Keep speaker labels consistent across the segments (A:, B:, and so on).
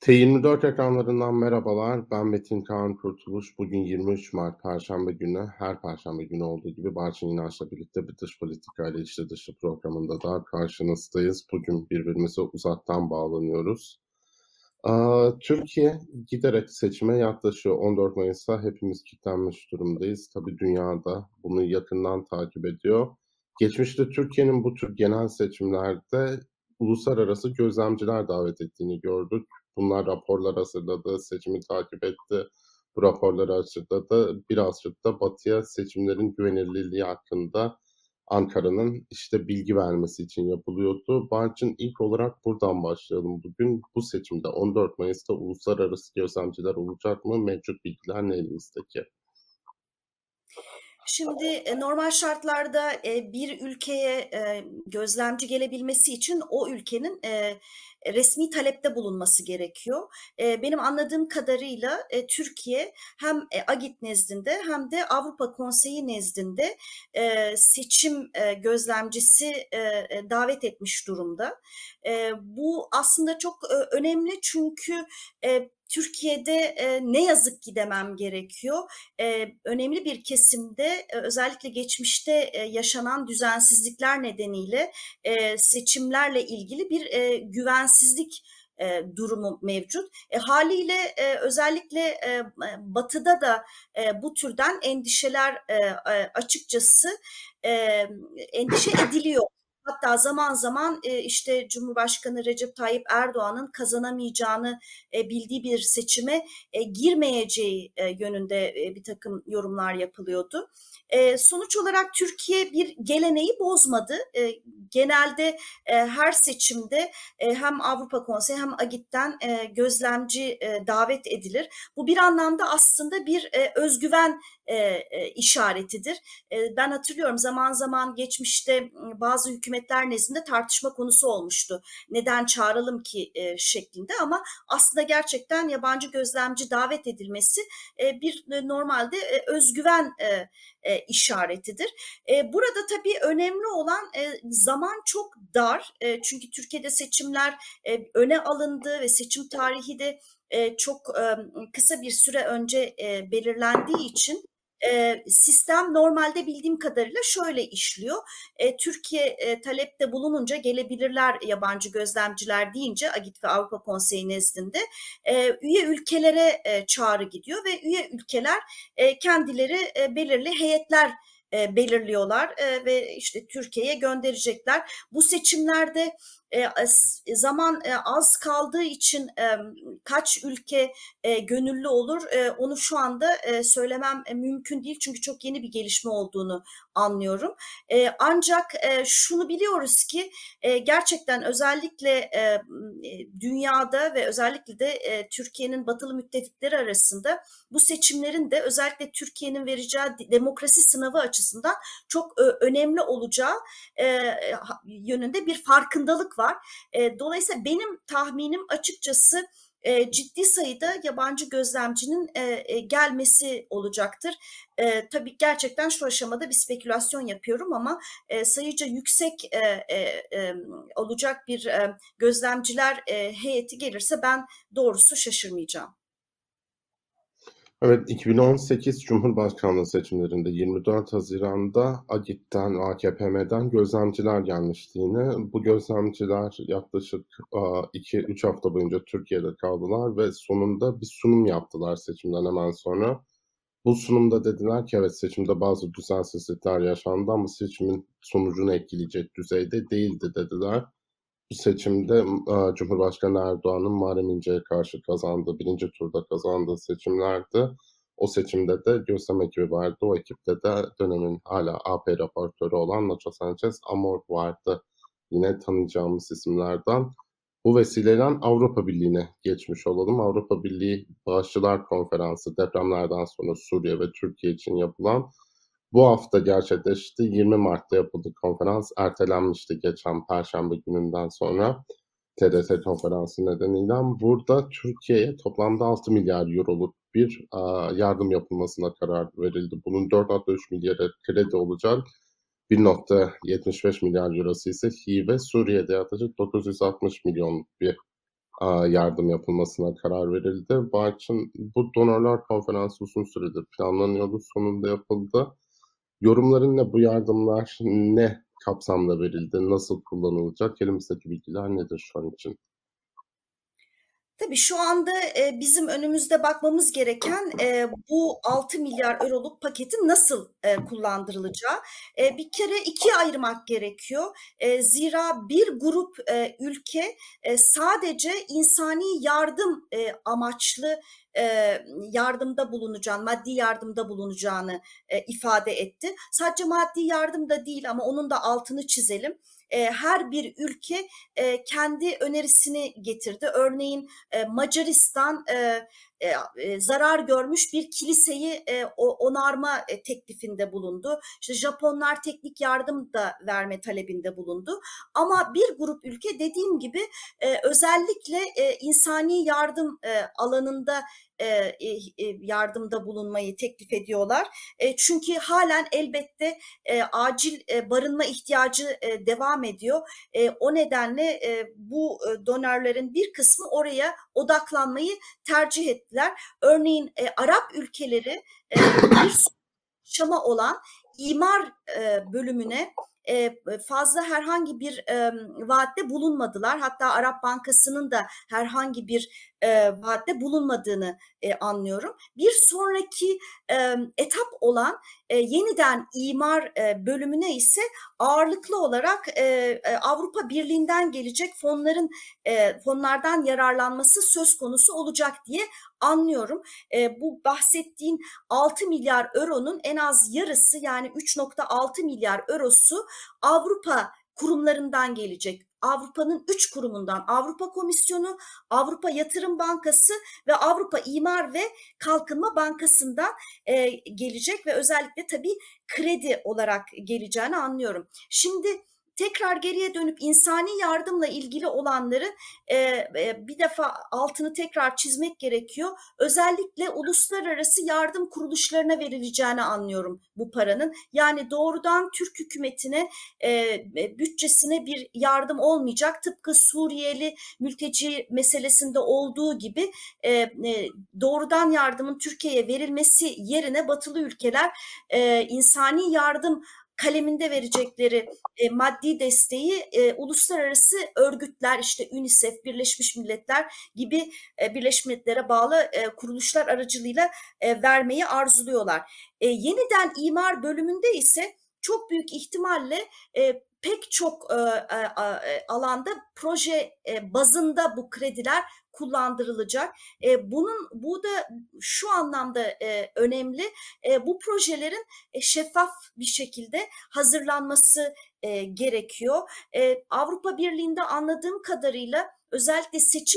A: T24 ekranlarından merhabalar. Ben Metin Kaan Kurtuluş. Bugün 23 Mart Perşembe günü. Her Perşembe günü olduğu gibi Barçın İnanç'la birlikte bir dış politika ile içli dışı programında da karşınızdayız. Bugün birbirimize uzaktan bağlanıyoruz. Türkiye giderek seçime yaklaşıyor. 14 Mayıs'ta hepimiz kilitlenmiş durumdayız. Tabii dünyada bunu yakından takip ediyor. Geçmişte Türkiye'nin bu tür genel seçimlerde uluslararası gözlemciler davet ettiğini gördük. Bunlar raporlar hazırladı, seçimi takip etti. Bu raporları açıkladı. Birazcık da Batı'ya seçimlerin güvenilirliği hakkında Ankara'nın işte bilgi vermesi için yapılıyordu. Barçın ilk olarak buradan başlayalım. Bugün bu seçimde 14 Mayıs'ta uluslararası gözlemciler olacak mı? Mevcut bilgiler ne elinizdeki?
B: Şimdi normal şartlarda bir ülkeye gözlemci gelebilmesi için o ülkenin resmi talepte bulunması gerekiyor. Benim anladığım kadarıyla Türkiye hem AGİT nezdinde hem de Avrupa Konseyi nezdinde seçim gözlemcisi davet etmiş durumda. Bu aslında çok önemli çünkü Türkiye'de ne yazık ki demem gerekiyor. Önemli bir kesimde özellikle geçmişte yaşanan düzensizlikler nedeniyle seçimlerle ilgili bir güvensizlik durumu mevcut. Haliyle özellikle Batı'da da bu türden endişeler açıkçası endişe ediliyor. Hatta zaman zaman işte Cumhurbaşkanı Recep Tayyip Erdoğan'ın kazanamayacağını bildiği bir seçime girmeyeceği yönünde bir takım yorumlar yapılıyordu. Sonuç olarak Türkiye bir geleneği bozmadı. Genelde her seçimde hem Avrupa Konseyi hem AGİT'ten gözlemci davet edilir. Bu bir anlamda aslında bir özgüven işaretidir. Ben hatırlıyorum zaman zaman geçmişte bazı hükümetler nezdinde tartışma konusu olmuştu. Neden çağıralım ki şeklinde ama aslında gerçekten yabancı gözlemci davet edilmesi bir normalde özgüven işaretidir. Burada tabii önemli olan zaman çok dar. Çünkü Türkiye'de seçimler öne alındı ve seçim tarihi de çok kısa bir süre önce belirlendiği için sistem normalde bildiğim kadarıyla şöyle işliyor. Türkiye talepte bulununca gelebilirler yabancı gözlemciler deyince AGİT ve Avrupa Konseyi nezdinde üye ülkelere çağrı gidiyor ve üye ülkeler kendileri belirli heyetler belirliyorlar ve işte Türkiye'ye gönderecekler. Bu seçimlerde zaman az kaldığı için kaç ülke gönüllü olur onu şu anda söylemem mümkün değil çünkü çok yeni bir gelişme olduğunu anlıyorum. Ancak şunu biliyoruz ki gerçekten özellikle dünyada ve özellikle de Türkiye'nin batılı müttefikleri arasında bu seçimlerin de özellikle Türkiye'nin vereceği demokrasi sınavı açısından çok önemli olacağı yönünde bir farkındalık var. Dolayısıyla benim tahminim açıkçası ciddi sayıda yabancı gözlemcinin gelmesi olacaktır. Tabii gerçekten şu aşamada bir spekülasyon yapıyorum ama sayıca yüksek olacak bir gözlemciler heyeti gelirse ben doğrusu şaşırmayacağım.
A: Evet, 2018 Cumhurbaşkanlığı seçimlerinde 24 Haziran'da AGİT'ten, AKP'den gözlemciler gelmişti yine. Bu gözlemciler yaklaşık 2-3 hafta boyunca Türkiye'de kaldılar ve sonunda bir sunum yaptılar seçimden hemen sonra. Bu sunumda dediler ki evet seçimde bazı düzensizlikler yaşandı ama seçimin sonucunu etkileyecek düzeyde değildi dediler. Bu seçimde Cumhurbaşkanı Erdoğan'ın Muharrem İnce'ye karşı kazandığı, birinci turda kazandığı seçimlerdi. O seçimde de gözlem ekibi vardı. O ekipte de dönemin hala AP raportörü olan Nacho Sanchez Amor vardı. Yine tanıyacağımız isimlerden. Bu vesileyle Avrupa Birliği'ne geçmiş olalım. Avrupa Birliği Bağışçılar Konferansı depremlerden sonra Suriye ve Türkiye için yapılan bu hafta gerçekleşti. 20 Mart'ta yapıldı konferans. Ertelenmişti geçen Perşembe gününden sonra TRT konferansı nedeniyle. Burada Türkiye'ye toplamda 6 milyar euroluk bir yardım yapılmasına karar verildi. Bunun 4,3 milyarı kredi olacak. 1,75 milyar eurosu ise hibe. Suriye'de yaklaşık 960 milyon bir yardım yapılmasına karar verildi. Barçın, bu donörler konferansı uzun süredir planlanıyordu, sonunda yapıldı. Yorumların ne? Bu yardımlar ne kapsamda verildi? Nasıl kullanılacak? Elimizdeki bilgiler nedir şu an için?
B: Tabii şu anda bizim önümüzde bakmamız gereken bu 6 milyar euroluk paketin nasıl kullandırılacağı. Bir kere ikiye ayırmak gerekiyor. Zira bir grup ülke sadece insani yardım amaçlı yardımda bulunacağını, maddi yardımda bulunacağını ifade etti. Sadece maddi yardım da değil ama onun da altını çizelim. Her bir ülke kendi önerisini getirdi. Örneğin Macaristan zarar görmüş bir kiliseyi onarma teklifinde bulundu. İşte Japonlar teknik yardım da verme talebinde bulundu. Ama bir grup ülke dediğim gibi özellikle insani yardım alanında yardımda bulunmayı teklif ediyorlar. Çünkü halen elbette acil barınma ihtiyacı devam ediyor. O nedenle bu donörlerin bir kısmı oraya odaklanmayı tercih ettiler. Örneğin Arap ülkeleri bir şama olan imar bölümüne fazla herhangi bir vaatte bulunmadılar. Hatta Arap Bankası'nın da herhangi bir vaatte bulunmadığını anlıyorum. Bir sonraki etap olan yeniden imar bölümüne ise ağırlıklı olarak Avrupa Birliği'nden gelecek fonlardan yararlanması söz konusu olacak diye anlıyorum. Bu bahsettiğin 6 milyar euronun en az yarısı, yani 3,6 milyar eurosu Avrupa kurumlarından gelecek. Avrupa'nın 3 kurumundan: Avrupa Komisyonu, Avrupa Yatırım Bankası ve Avrupa İmar ve Kalkınma Bankası'ndan gelecek ve özellikle tabii kredi olarak geleceğini anlıyorum. Şimdi tekrar geriye dönüp insani yardımla ilgili olanları bir defa altını tekrar çizmek gerekiyor. Özellikle uluslararası yardım kuruluşlarına verileceğini anlıyorum bu paranın. Yani doğrudan Türk hükümetine bütçesine bir yardım olmayacak. Tıpkı Suriyeli mülteci meselesinde olduğu gibi doğrudan yardımın Türkiye'ye verilmesi yerine batılı ülkeler insani yardım kaleminde verecekleri maddi desteği uluslararası örgütler, işte UNICEF, Birleşmiş Milletler gibi Birleşmiş Milletler'e bağlı kuruluşlar aracılığıyla vermeyi arzuluyorlar. Yeniden imar bölümünde ise çok büyük ihtimalle pek çok alanda proje bazında bu krediler kullandırılacak. Bu da şu anlamda önemli. Bu projelerin şeffaf bir şekilde hazırlanması gerekiyor. Avrupa Birliği'nde anladığım kadarıyla özellikle seçim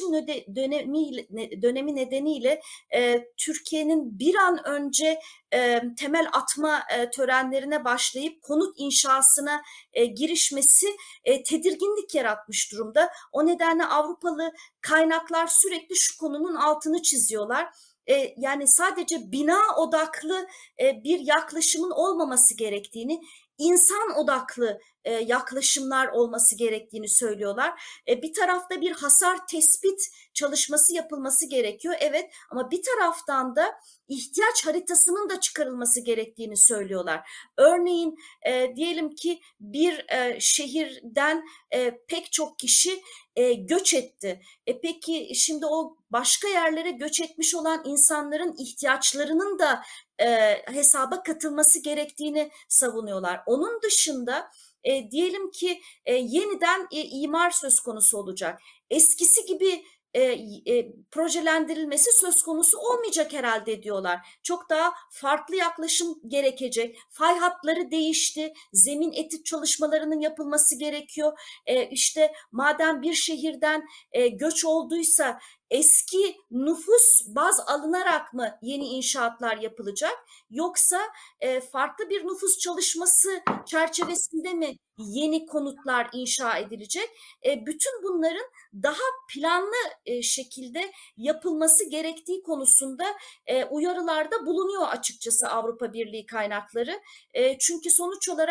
B: dönemi nedeniyle Türkiye'nin bir an önce temel atma törenlerine başlayıp konut inşasına girişmesi tedirginlik yaratmış durumda. O nedenle Avrupalı kaynaklar sürekli şu konunun altını çiziyorlar. Yani sadece bina odaklı bir yaklaşımın olmaması gerektiğini, insan odaklı yaklaşımlar olması gerektiğini söylüyorlar. Bir tarafta bir hasar tespit çalışması yapılması gerekiyor. Evet, ama bir taraftan da ihtiyaç haritasının da çıkarılması gerektiğini söylüyorlar. Örneğin diyelim ki bir şehirden pek çok kişi göç etti. Peki şimdi o başka yerlere göç etmiş olan insanların ihtiyaçlarının da hesaba katılması gerektiğini savunuyorlar. Onun dışında diyelim ki yeniden imar söz konusu olacak. Eskisi gibi projelendirilmesi söz konusu olmayacak herhalde diyorlar. Çok daha farklı yaklaşım gerekecek. Fay hatları değişti. Zemin etüt çalışmalarının yapılması gerekiyor. İşte madem bir şehirden göç olduysa eski nüfus baz alınarak mı yeni inşaatlar yapılacak? Yoksa farklı bir nüfus çalışması çerçevesinde mi yeni konutlar inşa edilecek? Bütün bunların daha planlı şekilde yapılması gerektiği konusunda uyarılarda bulunuyor açıkçası Avrupa Birliği kaynakları. Çünkü sonuç olarak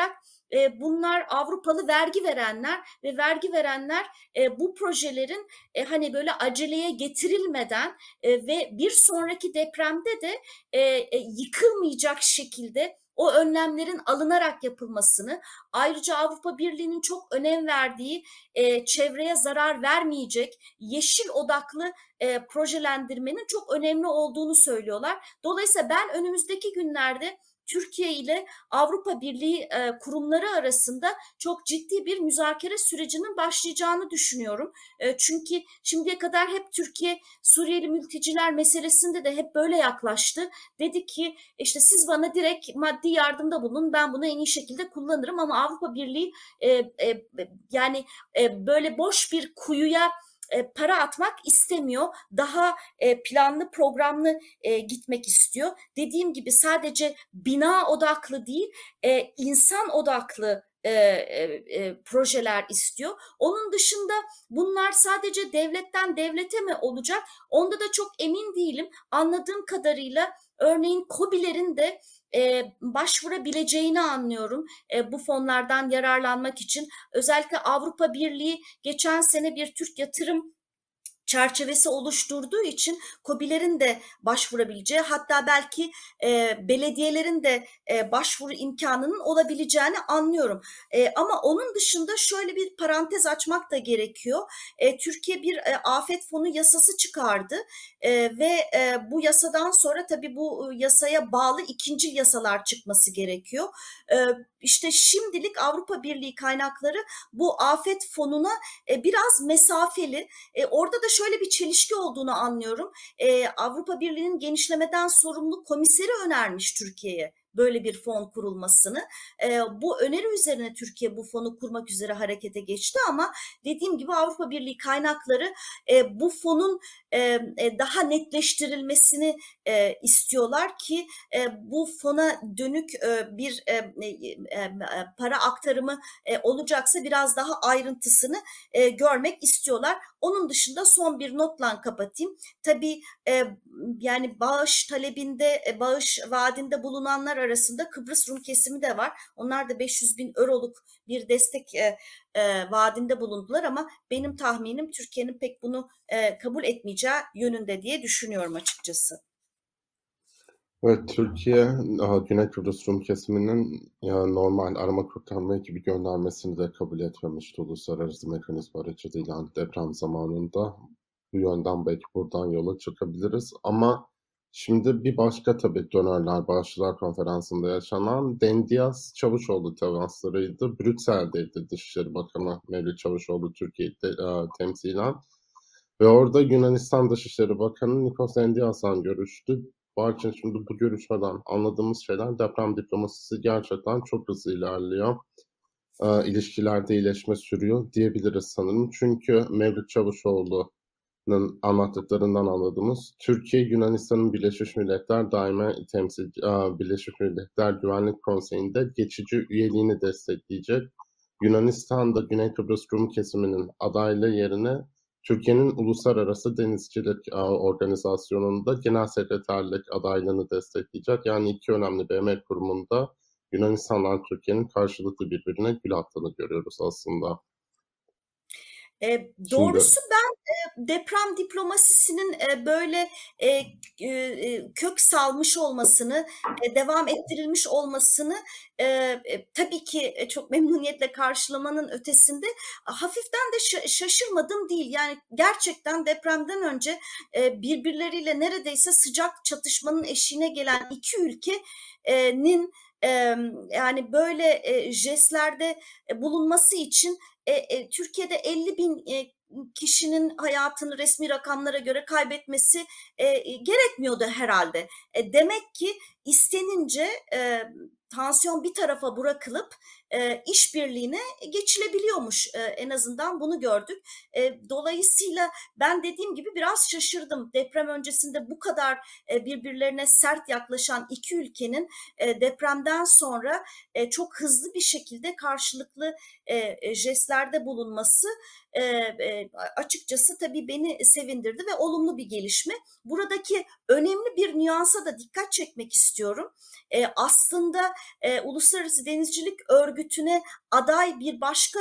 B: bunlar Avrupalı vergi verenler ve vergi verenler bu projelerin hani böyle aceleye getirilmeden ve bir sonraki depremde de yıkılmayacak şekilde o önlemlerin alınarak yapılmasını, ayrıca Avrupa Birliği'nin çok önem verdiği çevreye zarar vermeyecek yeşil odaklı projelendirmenin çok önemli olduğunu söylüyorlar. Dolayısıyla ben önümüzdeki günlerde Türkiye ile Avrupa Birliği kurumları arasında çok ciddi bir müzakere sürecinin başlayacağını düşünüyorum. Çünkü şimdiye kadar hep Türkiye Suriyeli mülteciler meselesinde de hep böyle yaklaştı. Dedi ki işte siz bana direkt maddi yardımda bulun, ben bunu en iyi şekilde kullanırım, ama Avrupa Birliği yani böyle boş bir kuyuya para atmak istemiyor. Daha planlı programlı gitmek istiyor. Dediğim gibi sadece bina odaklı değil, insan odaklı projeler istiyor. Onun dışında bunlar sadece devletten devlete mi olacak? Onda da çok emin değilim. Anladığım kadarıyla örneğin KOBİ'lerin de başvurabileceğini anlıyorum bu fonlardan yararlanmak için. Özellikle Avrupa Birliği geçen sene bir Türk yatırım çerçevesi oluşturduğu için KOBİ'lerin de başvurabileceği, hatta belki belediyelerin de başvuru imkanının olabileceğini anlıyorum. Ama onun dışında şöyle bir parantez açmak da gerekiyor. Türkiye bir afet fonu yasası çıkardı ve bu yasadan sonra tabii bu yasaya bağlı ikinci yasalar çıkması gerekiyor. İşte şimdilik Avrupa Birliği kaynakları bu afet fonuna biraz mesafeli. Orada da şöyle bir çelişki olduğunu anlıyorum. Avrupa Birliği'nin genişlemeden sorumlu komiseri önermiş Türkiye'ye böyle bir fon kurulmasını. Bu öneri üzerine Türkiye bu fonu kurmak üzere harekete geçti, ama dediğim gibi Avrupa Birliği kaynakları bu fonun daha netleştirilmesini istiyorlar ki bu fona dönük bir para aktarımı olacaksa biraz daha ayrıntısını görmek istiyorlar. Onun dışında son bir notla kapatayım. Tabii yani bağış talebinde, bağış vaadinde bulunanlar arasında Kıbrıs Rum kesimi de var. Onlar da 500 bin euroluk bir destek vaadinde bulundular, ama benim tahminim Türkiye'nin pek bunu kabul etmeyeceği yönünde diye düşünüyorum açıkçası.
A: Evet, Türkiye, Güney Kıbrıs Rum kesiminin normal arama kurtarma ekibi göndermesini de kabul etmemişti uluslararası mekanizma aracılığıyla deprem zamanında. Bu yönden belki buradan yola çıkabiliriz. Ama şimdi bir başka tabii Donörler Bağışçılar Konferansı'nda yaşanan Dendias Çavuşoğlu temaslarıydı. Brüksel'deydi Dışişleri Bakanı Mevlüt Çavuşoğlu Türkiye'de temsilen. Ve orada Yunanistan Dışişleri Bakanı Nikos Dendias'la görüştü. Barçın şimdi bu görüşmeden anladığımız şeyler, deprem diplomasisi gerçekten çok hızlı ilerliyor. İlişkilerde iyileşme sürüyor diyebiliriz sanırım. Çünkü Mevlüt Çavuşoğlu'nun anlattıklarından anladığımız, Türkiye Yunanistan'ın Birleşmiş Milletler Daimi Birleşmiş Milletler Güvenlik Konseyi'nde geçici üyeliğini destekleyecek. Yunanistan'da Güney Kıbrıs Rum kesiminin adaylığı yerine Türkiye'nin Uluslararası Denizcilik Organizasyonu'nda genel sekreterlik adaylığını destekleyecek. Yani iki önemli BM kurumunda Yunanistan'la Türkiye'nin karşılıklı birbirine gül attığını görüyoruz aslında.
B: Doğrusu ben deprem diplomasisinin böyle kök salmış olmasını, devam ettirilmiş olmasını tabii ki çok memnuniyetle karşılamanın ötesinde hafiften de şaşırmadım değil. Yani gerçekten depremden önce birbirleriyle neredeyse sıcak çatışmanın eşiğine gelen iki ülkenin yani böyle jestlerde bulunması için Türkiye'de 50 bin kişinin hayatını resmi rakamlara göre kaybetmesi gerekmiyordu herhalde. Demek ki istenince tansiyon bir tarafa bırakılıp işbirliğine geçilebiliyormuş. En azından bunu gördük. Dolayısıyla ben dediğim gibi biraz şaşırdım. Deprem öncesinde bu kadar birbirlerine sert yaklaşan iki ülkenin depremden sonra çok hızlı bir şekilde karşılıklı jestlerde bulunması açıkçası tabii beni sevindirdi ve olumlu bir gelişme. Buradaki önemli bir nüansa da dikkat çekmek istiyorum. Aslında Uluslararası Denizcilik Örgütü örgütüne aday bir başka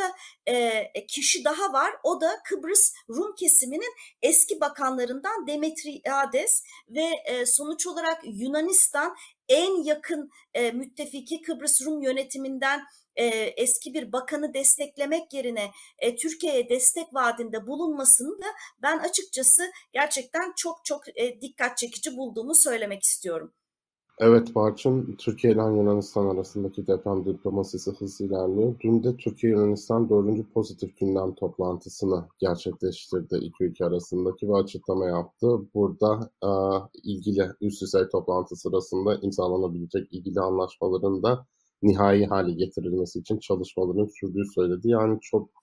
B: kişi daha var. O da Kıbrıs Rum kesiminin eski bakanlarından Demetriades ve sonuç olarak Yunanistan en yakın müttefiki Kıbrıs Rum yönetiminden eski bir bakanı desteklemek yerine Türkiye'ye destek vaadinde bulunmasını da ben açıkçası gerçekten çok çok dikkat çekici bulduğumu söylemek istiyorum.
A: Evet Barçın, Türkiye ile Yunanistan arasındaki deprem diplomasisi hızlı ilerliyor. Dün de Türkiye-Yunanistan 4. pozitif gündem toplantısını gerçekleştirdi iki ülke arasındaki ve açıklama yaptı. Burada ilgili üst düzey toplantı sırasında imzalanabilecek ilgili anlaşmaların da nihai hale getirilmesi için çalışmaların sürdüğü söyledi. Yani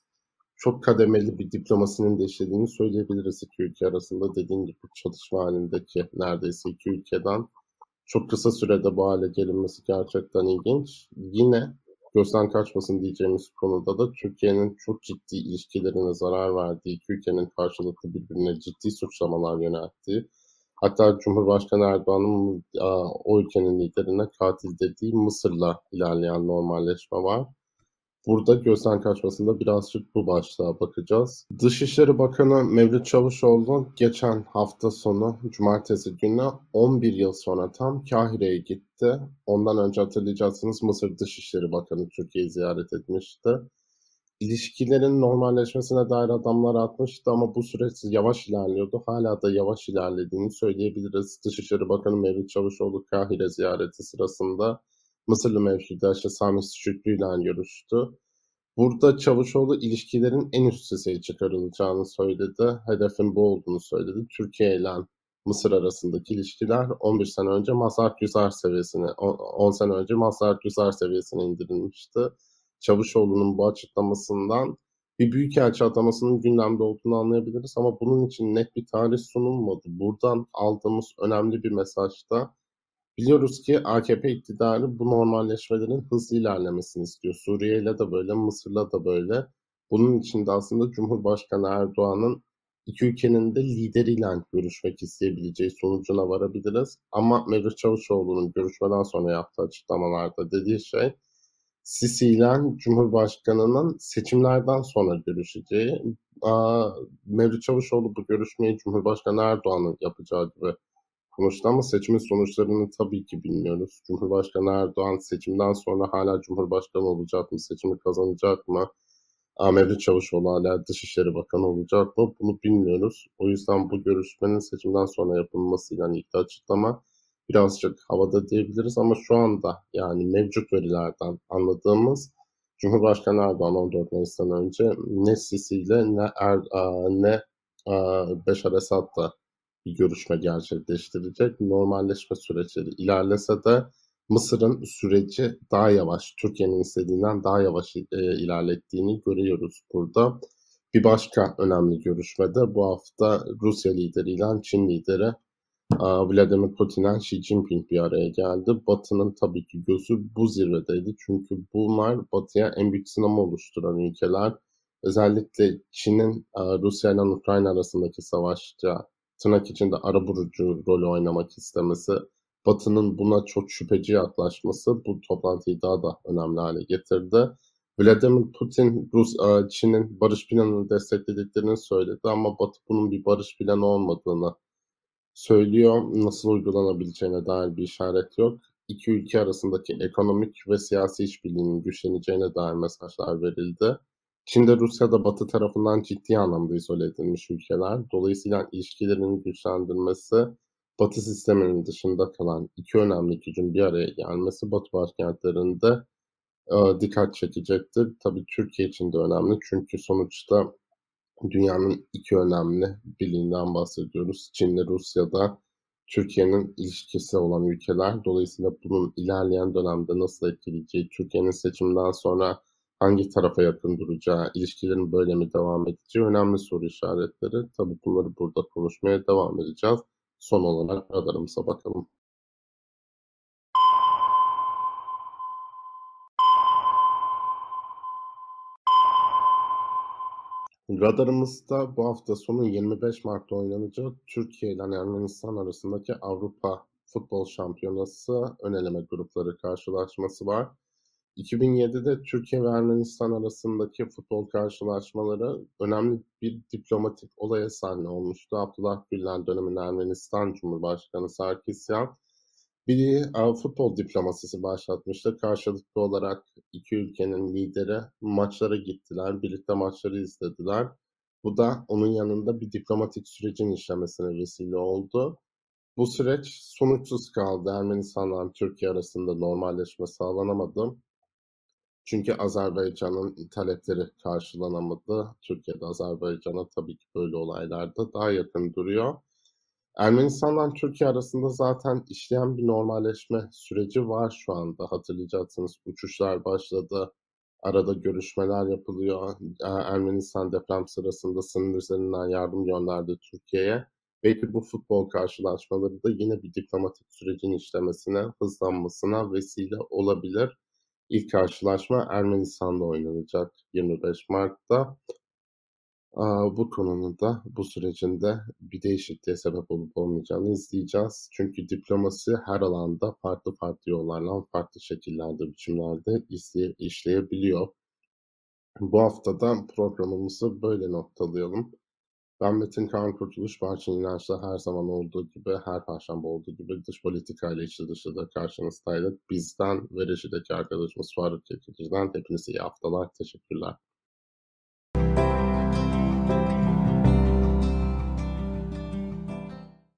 A: çok kademeli bir diplomasinin de işlediğini söyleyebiliriz iki ülke arasında. Dediğim gibi çatışma halindeki neredeyse iki ülkeden çok kısa sürede bu hale gelinmesi gerçekten ilginç. Yine gözden kaçmasın diyeceğimiz konuda da Türkiye'nin çok ciddi ilişkilerine zarar verdiği, iki ülkenin karşılıklı birbirine ciddi suçlamalar yönelttiği, hatta Cumhurbaşkanı Erdoğan'ın o ülkenin liderine katil dediği Mısır'la ilerleyen normalleşme var. Burada gözden kaçmasında birazcık bu başlığa bakacağız. Dışişleri Bakanı Mevlüt Çavuşoğlu geçen hafta sonu cumartesi günü 11 yıl sonra tam Kahire'ye gitti. Ondan önce hatırlayacaksınız Mısır Dışişleri Bakanı Türkiye'yi ziyaret etmişti. İlişkilerin normalleşmesine dair adımlar atmıştı ama bu süreç yavaş ilerliyordu. Hala da yavaş ilerlediğini söyleyebiliriz. Dışişleri Bakanı Mevlüt Çavuşoğlu Kahire ziyareti sırasında Mısırlı mevkidaşı Sami Şükrü ile görüştü. Burada Çavuşoğlu ilişkilerin en üst düzeye çıkarılacağını söyledi. Hedefin bu olduğunu söyledi. Türkiye ile Mısır arasındaki ilişkiler 11 sene önce Mazhar-Güzar seviyesine, 10 sene önce Mazhar-Güzar seviyesine indirilmişti. Çavuşoğlu'nun bu açıklamasından bir büyükelçi atamasının gündemde olduğunu anlayabiliriz ama bunun için net bir tarih sunulmadı. Buradan aldığımız önemli bir mesajda biliyoruz ki AKP iktidarı bu normalleşmelerin hızlı ilerlemesini istiyor. Suriye'yle de böyle, Mısır'la da böyle. Bunun için de aslında Cumhurbaşkanı Erdoğan'ın iki ülkenin de lideriyle görüşmek isteyebileceği sonucuna varabiliriz. Ama Mevlüt Çavuşoğlu'nun görüşmeden sonra yaptığı açıklamalarda dediği şey Sisi ile Cumhurbaşkanı'nın seçimlerden sonra görüşeceği. Mevlüt Çavuşoğlu bu görüşmeyi Cumhurbaşkanı Erdoğan'ın yapacağı gibi konuştu ama seçimin sonuçlarını tabii ki bilmiyoruz. Cumhurbaşkanı Erdoğan seçimden sonra hala Cumhurbaşkanı olacak mı, seçimi kazanacak mı? Mevlüt Çavuşoğlu hala Dışişleri Bakanı olacak mı? Bunu bilmiyoruz. O yüzden bu görüşmenin seçimden sonra yapılmasıyla ilgili açıklama birazcık havada diyebiliriz ama şu anda yani mevcut verilerden anladığımız Cumhurbaşkanı Erdoğan 14 Mayıs'tan önce ne Sisi ile ne Beşar Esad'la bir görüşme gerçekleştirecek. Normalleşme süreçleri ilerlese de Mısır'ın süreci daha yavaş, Türkiye'nin istediğinden daha yavaş ilerlettiğini görüyoruz burada. Bir başka önemli görüşmede bu hafta Rusya lideriyle Çin lideri Vladimir Putin'le Xi Jinping bir araya geldi. Batı'nın tabii ki gözü bu zirvedeydi. Çünkü bunlar Batı'ya en büyük sınama oluşturan ülkeler. Özellikle Çin'in Rusya ile Ukrayna arasındaki savaşta tırnak içinde arabulucu rolü oynamak istemesi, Batı'nın buna çok şüpheci yaklaşması bu toplantıyı daha da önemli hale getirdi. Vladimir Putin, Çin'in barış planını desteklediklerini söyledi ama Batı bunun bir barış planı olmadığını söylüyor. Nasıl uygulanabileceğine dair bir işaret yok. İki ülke arasındaki ekonomik ve siyasi işbirliğinin güçleneceğine dair mesajlar verildi. Çin de Rusya da Batı tarafından ciddi anlamda izole edilmiş ülkeler. Dolayısıyla ilişkilerini güçlendirmesi, Batı sisteminin dışında kalan iki önemli gücün bir araya gelmesi Batı başkentlerinde dikkat çekecektir. Tabii Türkiye için de önemli çünkü sonuçta dünyanın iki önemli birliğinden bahsediyoruz. Çin'le Rusya'da Türkiye'nin ilişkisi olan ülkeler. Dolayısıyla bunun ilerleyen dönemde nasıl etkileyeceği, Türkiye'nin seçimden sonra hangi tarafa yakın duracağı, ilişkilerin böyle mi devam edeceği önemli soru işaretleri. Tabii bunları burada konuşmaya devam edeceğiz. Son olarak radarımıza bakalım. Radarımızda bu hafta sonu 25 Mart'ta oynanacak Türkiye ile Ermenistan arasındaki Avrupa Futbol Şampiyonası ön eleme grupları karşılaşması var. 2007'de Türkiye ve Ermenistan arasındaki futbol karşılaşmaları önemli bir diplomatik olaya sahne olmuştu. Abdullah Gülen döneminde Ermenistan Cumhurbaşkanı Sarkisyan bir futbol diplomasisi başlatmıştı. Karşılıklı olarak iki ülkenin lideri maçlara gittiler, birlikte maçları izlediler. Bu da onun yanında bir diplomatik sürecin işlemesine vesile oldu. Bu süreç sonuçsuz kaldı. Ermenistan'la Türkiye arasında normalleşme sağlanamadı. Çünkü Azerbaycan'ın talepleri karşılanamadı. Türkiye'de Azerbaycan'a tabii ki böyle olaylarda daha yakın duruyor. Ermenistan'la Türkiye arasında zaten işleyen bir normalleşme süreci var şu anda. Hatırlayacaksınız uçuşlar başladı, arada görüşmeler yapılıyor. Ermenistan deprem sırasında sınır üzerinden yardım gönderdi Türkiye'ye. Belki bu futbol karşılaşmaları da yine bir diplomatik sürecin işlemesine, hızlanmasına vesile olabilir. İlk karşılaşma Ermenistan'da oynanacak 25 Mart'ta. Bu konunun da bu sürecin de bir değişikliğe sebep olup olmayacağını izleyeceğiz. Çünkü diplomasi her alanda farklı farklı yollarla, farklı şekillerde, biçimlerde işleyebiliyor. Bu haftada programımızı böyle noktalayalım. Ben Metin Kaan Kurtuluş, Barçın İnanç'la her zaman olduğu gibi, her perşembe olduğu gibi dış politikayla içi dışı da karşınızdaydık. Bizden ve rejideki arkadaşımız Faruk Çekici'den hepinize iyi haftalar, teşekkürler.